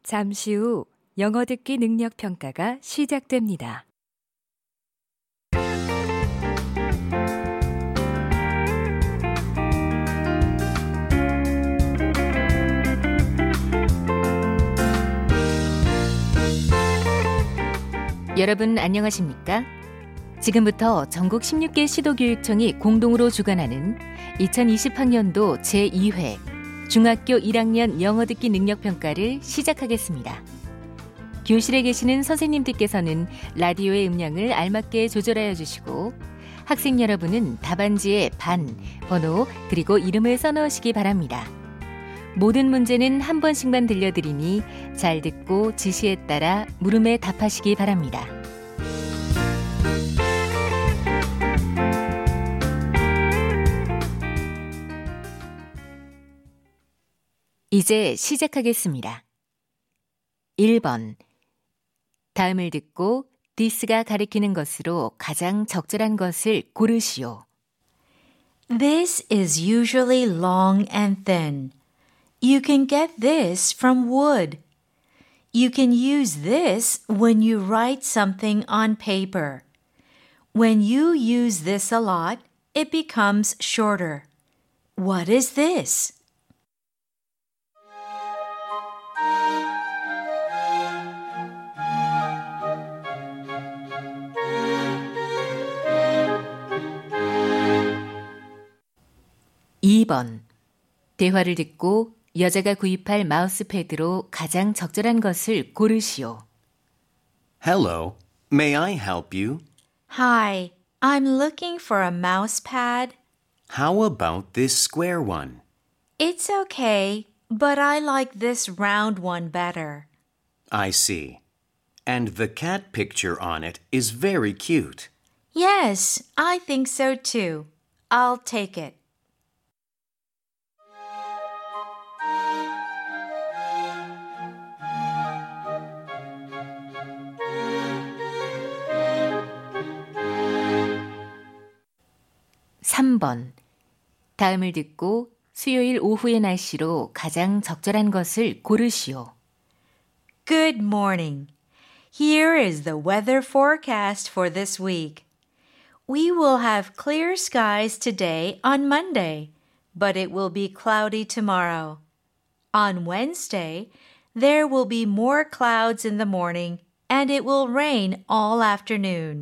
잠시 후 영어 듣기 능력 평가가 시작됩니다. 여러분 안녕하십니까? 지금부터 전국 16개 시도교육청이 공동으로 주관하는 2020학년도 제2회 중학교 1학년 영어 듣기 능력 평가를 시작하겠습니다. 교실에 계시는 선생님들께서는 라디오의 음량을 알맞게 조절하여 주시고 학생 여러분은 답안지에 반, 번호, 그리고 이름을 써넣으시기 바랍니다. 모든 문제는 한 번씩만 들려드리니 잘 듣고 지시에 따라 물음에 답하시기 바랍니다. 이제 시작하겠습니다. 1번. 다음을 듣고 this가 가리키는 것으로 가장 적절한 것을 고르시오. This is usually long and thin. You can get this from wood. You can use this when you write something on paper. When you use this a lot, it becomes shorter. What is this? 2번. 대화를 듣고 여자가 구입할 마우스패드로 가장 적절한 것을 고르시오. Hello, may I help you? Hi, I'm looking for a mouse pad. How about this square one? It's okay, but I like this round one better. I see. And the cat picture on it is very cute. Yes, I think so too. I'll take it. 3번. 다음을 듣고 수요일 오후의 날씨로 가장 적절한 것을 고르시오. Good morning. Here is the weather forecast for this week. We will have clear skies today on Monday, but it will be cloudy tomorrow. On Wednesday, there will be more clouds in the morning and it will rain all afternoon.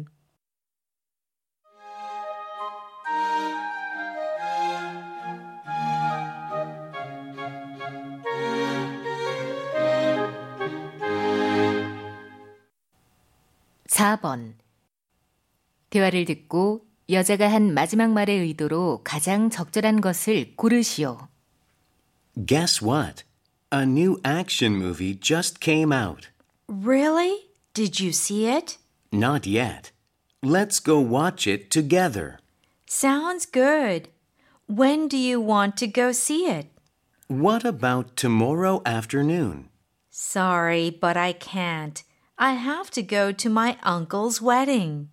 4번. 대화를 듣고 여자가 한 마지막 말의 의도로 가장 적절한 것을 고르시오. Guess what? A new action movie just came out. Really? Did you see it? Not yet. Let's go watch it together. Sounds good. When do you want to go see it? What about tomorrow afternoon? Sorry, but I can't. I have to go to my uncle's wedding.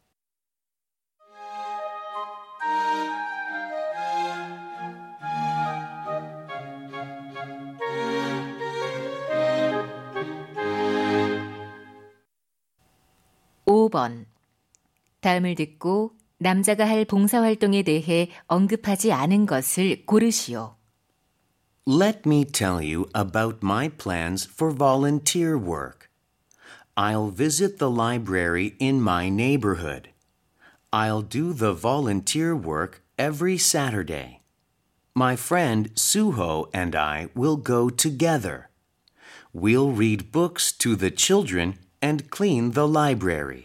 5번. 다음을 듣고 남자가 할 봉사활동에 대해 언급하지 않은 것을 고르시오. Let me tell you about my plans for volunteer work. I'll visit the library in my neighborhood. I'll do the volunteer work every Saturday. My friend Suho and I will go together. We'll read books to the children and clean the library.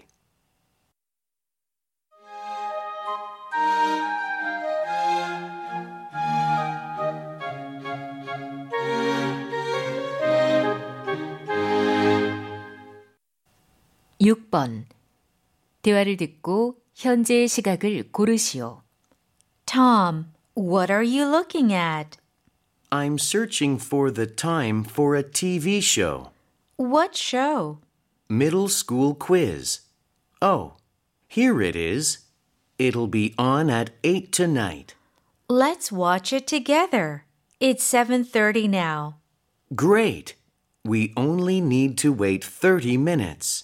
6번. 대화를 듣고 현재의 시각을 고르시오. Tom, what are you looking at? I'm searching for the time for a TV show. What show? Middle school quiz. Oh, here it is. It'll be on at 8 tonight. Let's watch it together. It's 7:30 now. Great. We only need to wait 30 minutes.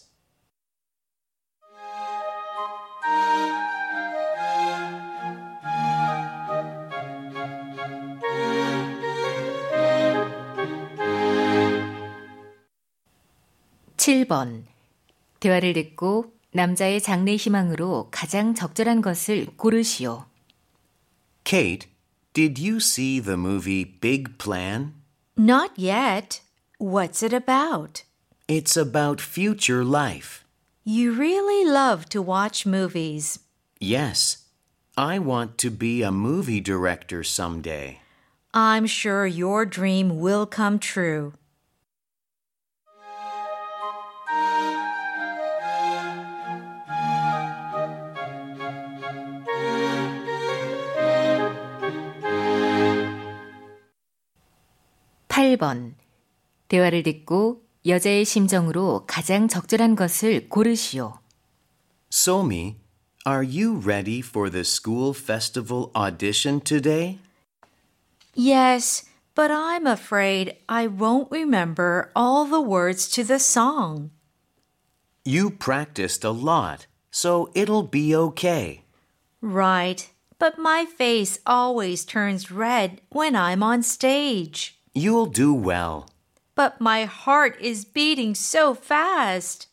(7번) 대화를 듣고 남자의 장래 희망으로 가장 적절한 것을 고르시오. Kate, did you see the movie Big Plan? Not yet. What's it about? It's about future life. You really love to watch movies. Yes, I want to be a movie director someday. I'm sure your dream will come true. (8번) 대화를 듣고 여자의 심정으로 가장 적절한 것을 고르시오. Somi, are you ready for the school festival audition today? Yes, but I'm afraid I won't remember all the words to the song. You practiced a lot, so it'll be okay. Right, but my face always turns red when I'm on stage. You'll do well. But my heart is beating so fast.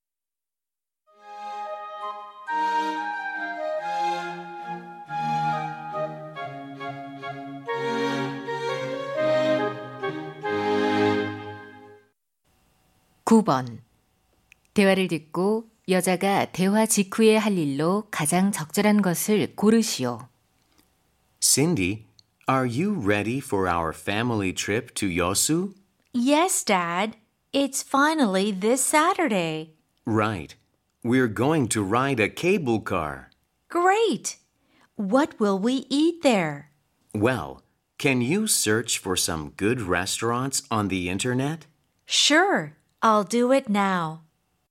(9번) 대화를 듣고 여자가 대화 직후에 할 일로 가장 적절한 것을 고르시오. Cindy, are you ready for our family trip to Yosu? Yes, Dad. It's finally this Saturday. Right. We're going to ride a cable car. Great! What will we eat there? Well, can you search for some good restaurants on the internet? Sure, I'll do it now.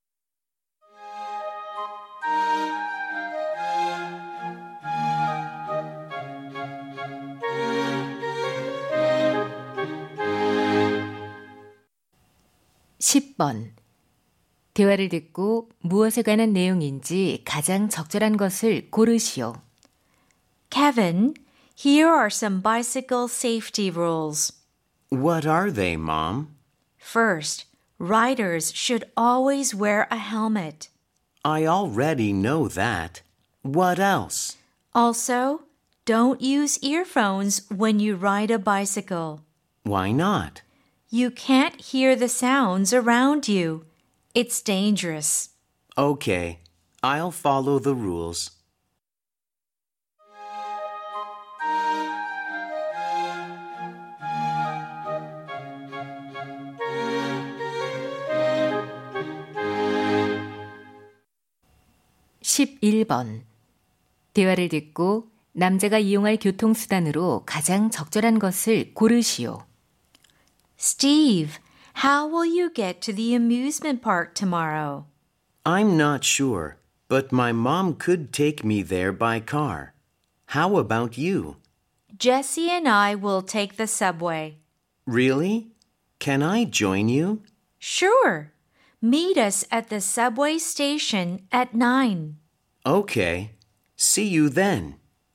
(10번) 대화를 듣고 무엇에 관한 내용인지 가장 적절한 것을 고르시오. Kevin, here are some bicycle safety rules. What are they, Mom? First, riders should always wear a helmet. I already know that. What else? Also, don't use earphones when you ride a bicycle. Why not? You can't hear the sounds around you. It's dangerous. Okay, I'll follow the rules. (11번) 대화를 듣고 남자가 이용할 교통수단으로 가장 적절한 것을 고르시오. Steve, how will you get to the amusement park tomorrow? I'm not sure, but my mom could take me there by car. How about you? Jesse and I will take the subway. Really? Can I join you? Sure. Meet us at the subway station at 9. Okay. See you then.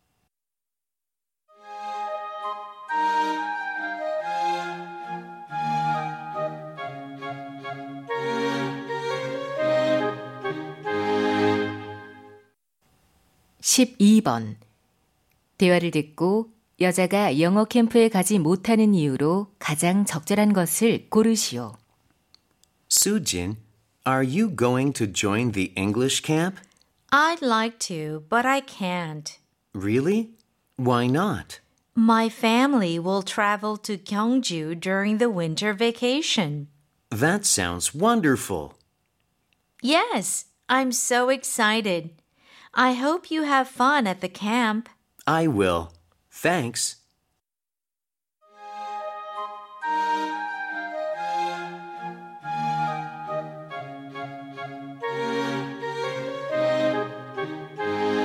(12번) 대화를 듣고 여자가 영어 캠프에 가지 못하는 이유로 가장 적절한 것을 고르시오. Sujin, are you going to join the English camp? I'd like to, but I can't. Really? Why not? My family will travel to Gyeongju during the winter vacation. That sounds wonderful. Yes, I'm so excited. I hope you have fun at the camp. I will. Thanks.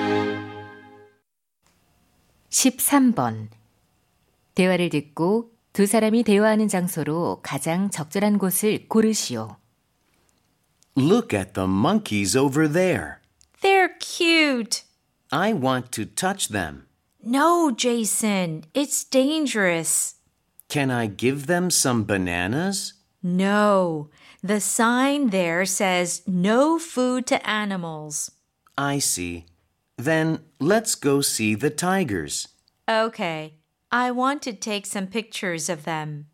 (13번) 대화를 듣고 두 사람이 대화하는 장소로 가장 적절한 곳을 고르시오. Look at the monkeys over there. They're cute. I want to touch them. No, Jason, it's dangerous. Can I give them some bananas? No, the sign there says no food to animals. I see. Then let's go see the tigers. Okay, I want to take some pictures of them.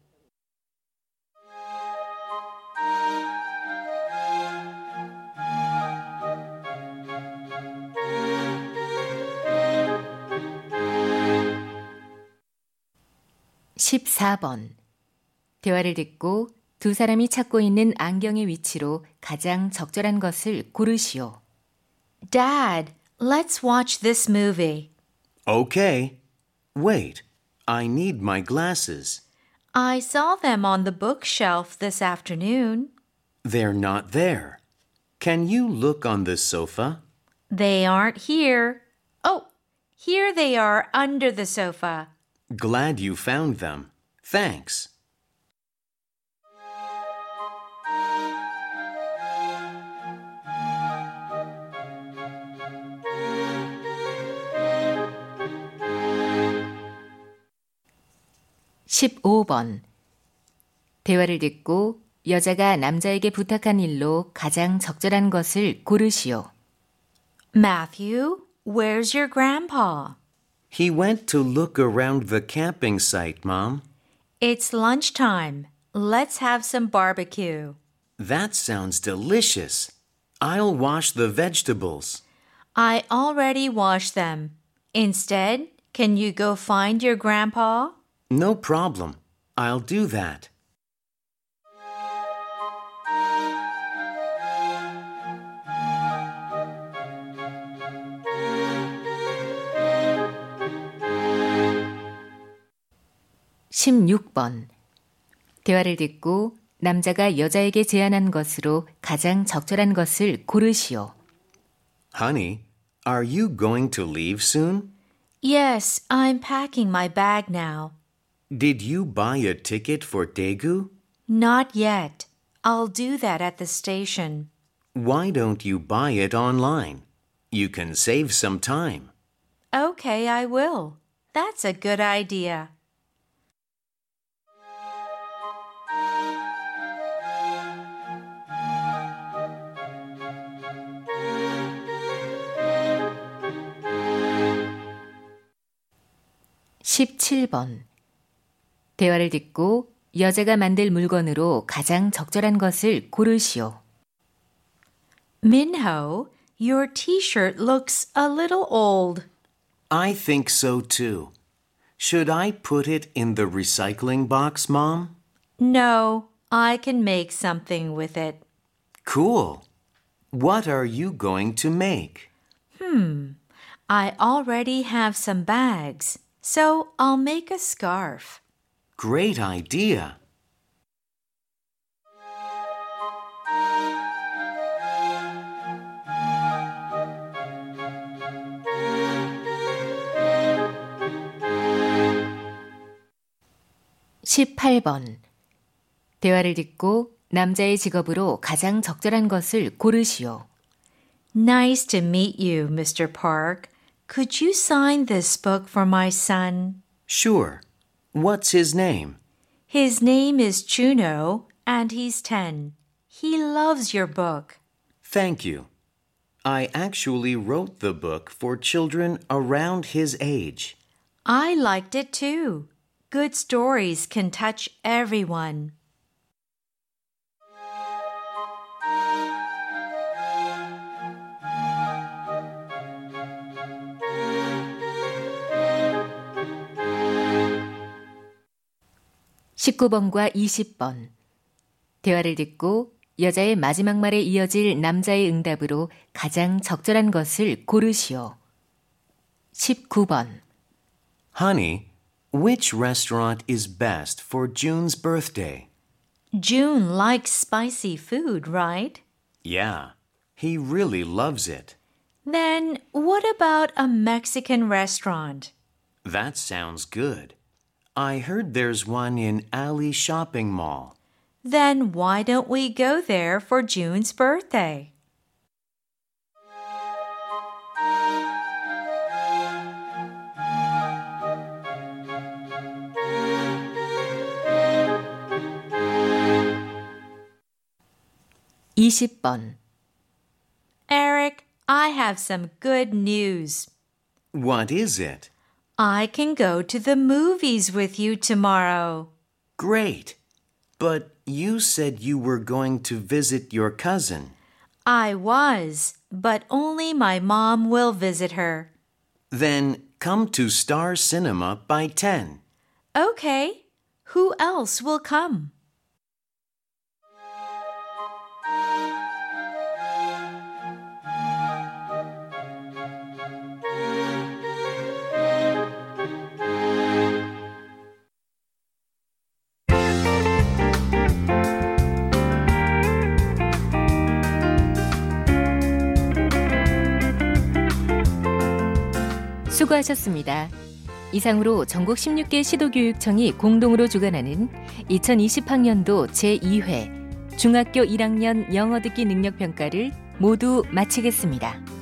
(14번) 대화를 듣고 두 사람이 찾고 있는 안경의 위치로 가장 적절한 것을 고르시오. Dad, let's watch this movie. Okay. Wait, I need my glasses. I saw them on the bookshelf this afternoon. They're not there. Can you look on the sofa? They aren't here. Oh, here they are under the sofa. Glad you found them. Thanks. (15번) 대화를 듣고 여자가 남자에게 부탁한 일로 가장 적절한 것을 고르시오. Matthew, where's your grandpa? He went to look around the camping site, Mom. It's lunchtime. Let's have some barbecue. That sounds delicious. I'll wash the vegetables. I already washed them. Instead, can you go find your grandpa? No problem. I'll do that. (16번) 대화를 듣고 남자가 여자에게 제안한 것으로 가장 적절한 것을 고르시오. Honey, are you going to leave soon? Yes, I'm packing my bag now. Did you buy a ticket for Daegu? Not yet. I'll do that at the station. Why don't you buy it online? You can save some time. Okay, I will. That's a good idea. (17번) 대화를 듣고 여자가 만들 물건으로 가장 적절한 것을 고르시오. Minho, your t-shirt looks a little old. I think so too. Should I put it in the recycling box, Mom? No, I can make something with it. Cool. What are you going to make? I already have some bags, so I'll make a scarf. Great idea. (18번) 대화를 듣고 남자의 직업으로 가장 적절한 것을 고르시오. Nice to meet you, Mr. Park. Could you sign this book for my son? Sure. What's his name? His name is Juno, and he's 10. He loves your book. Thank you. I actually wrote the book for children around his age. I liked it too. Good stories can touch everyone. (19번과 20번) 대화를 듣고 여자의 마지막 말에 이어질 남자의 응답으로 가장 적절한 것을 고르시오. (19번) Honey, which restaurant is best for June's birthday? June likes spicy food, right? Yeah, he really loves it. Then what about a Mexican restaurant? That sounds good. I heard there's one in Alley Shopping Mall. Then why don't we go there for June's birthday? (20번) Eric, I have some good news. What is it? I can go to the movies with you tomorrow. Great. But you said you were going to visit your cousin. I was, but only my mom will visit her. Then come to Star Cinema by 10. Okay. Who else will come? 수고하셨습니다. 이상으로 전국 16개 시도교육청이 공동으로 주관하는 2020학년도 제2회 중학교 1학년 영어 듣기 능력평가를 모두 마치겠습니다.